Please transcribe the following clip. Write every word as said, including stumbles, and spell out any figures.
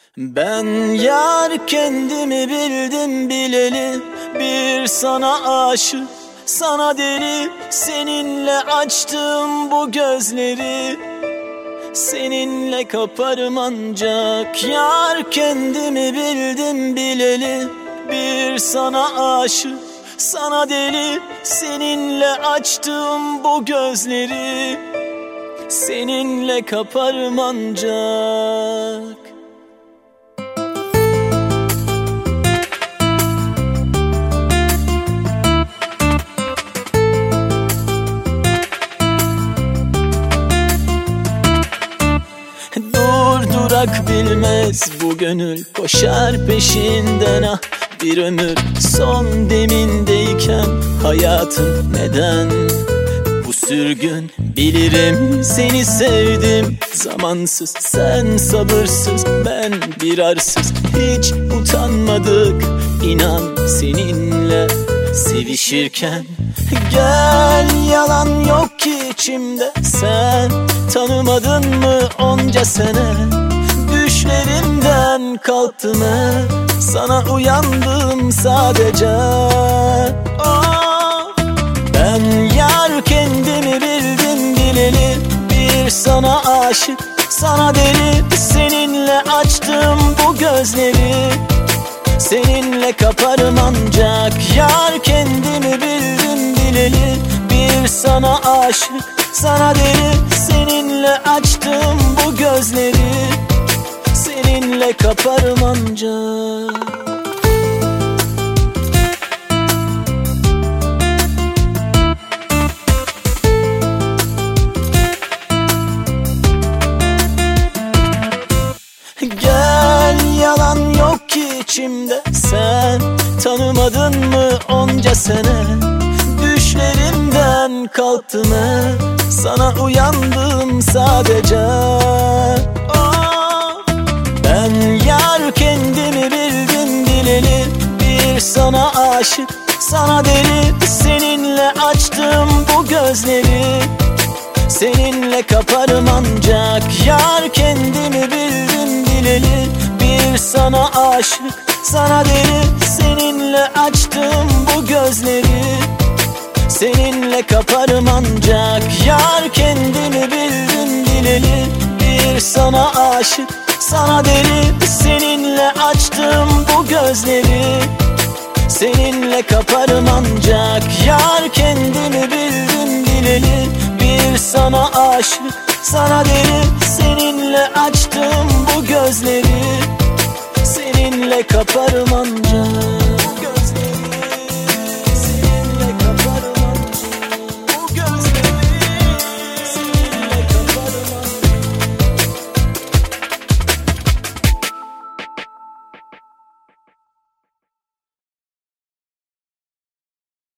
Ben yar kendimi bildim bileli, bir sana aşık, sana deli. Seninle açtım bu gözleri, seninle kaparım ancak. Yar kendimi bildim bileli, bir sana aşık, sana deli. Seninle açtım bu gözleri, seninle kaparım ancak. Durdurak bilmez bu gönül, koşar peşinden ah bir ömür. Son demindeyken hayatım neden bu sürgün? Bilirim seni sevdim zamansız, sen sabırsız, ben bir arsız. Hiç utanmadık inan seninle sevişirken. Gel, yalan yok ki içimde, sen tanımadın mı onca sene? Düşlerimden kalktım hep, sana uyandım sadece. Oh, ben yar kendimi bildim bileli, bir sana aşık, sana deli. Seninle açtım bu gözleri, seninle kaparım ancak. Yar kendimi bildim bileli, bir sana aşık, sana deli. Seninle açtım bu gözleri, seninle kaparım ancak. Gel, yalan yok ki içimde, sen tanımadın mı onca sene? Düşlerimden kalktım hep, sana uyandım sadece. Oh, ben yar kendimi bildim bileli, bir sana aşık, sana deli. Seninle açtım bu gözleri, seninle kaparım ancak. Yar kendimi bildim bileli, bir sana aşık, sana deli. Seninle açtım bu gözleri, seninle kaparım ancak. Yar kendimi bildim bileli, bir sana aşık, sana deli. Seninle açtım bu gözleri, seninle kaparım ancak. Yar kendimi bildim bileli, bir sana aşık, sana deli. Seninle açtım bu gözleri, seninle kaparım ancak.